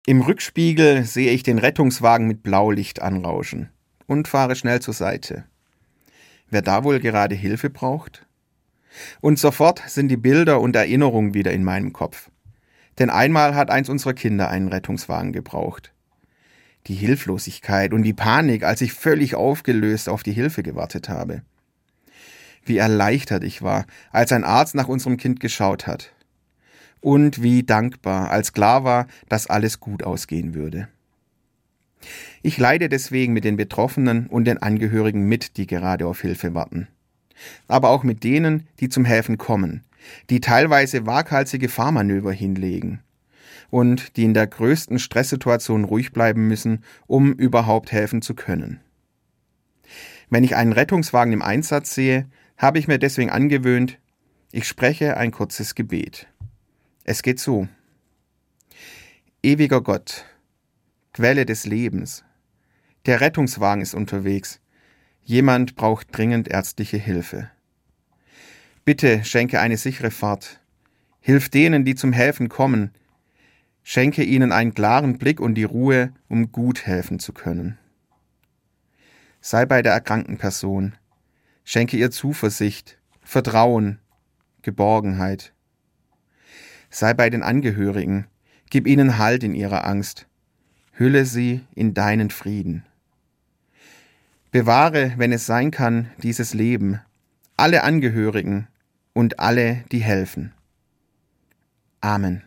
Im Rückspiegel sehe ich den Rettungswagen mit Blaulicht anrauschen und fahre schnell zur Seite. Wer da wohl gerade Hilfe braucht? Und sofort sind die Bilder und Erinnerungen wieder in meinem Kopf. Denn einmal hat eins unserer Kinder einen Rettungswagen gebraucht. Die Hilflosigkeit und die Panik, als ich völlig aufgelöst auf die Hilfe gewartet habe. Wie erleichtert ich war, als ein Arzt nach unserem Kind geschaut hat. Und wie dankbar, als klar war, dass alles gut ausgehen würde. Ich leide deswegen mit den Betroffenen und den Angehörigen mit, die gerade auf Hilfe warten. Aber auch mit denen, die zum Helfen kommen, die teilweise waghalsige Fahrmanöver hinlegen und die in der größten Stresssituation ruhig bleiben müssen, um überhaupt helfen zu können. Wenn ich einen Rettungswagen im Einsatz sehe, habe ich mir deswegen angewöhnt, ich spreche ein kurzes Gebet. Es geht so: Ewiger Gott, Quelle des Lebens, der Rettungswagen ist unterwegs. Jemand braucht dringend ärztliche Hilfe. Bitte schenke eine sichere Fahrt. Hilf denen, die zum Helfen kommen. Schenke ihnen einen klaren Blick und die Ruhe, um gut helfen zu können. Sei bei der erkrankten Person. Schenke ihr Zuversicht, Vertrauen, Geborgenheit. Sei bei den Angehörigen. Gib ihnen Halt in ihrer Angst. Hülle sie in deinen Frieden. Bewahre, wenn es sein kann, dieses Leben, alle Angehörigen und alle, die helfen. Amen.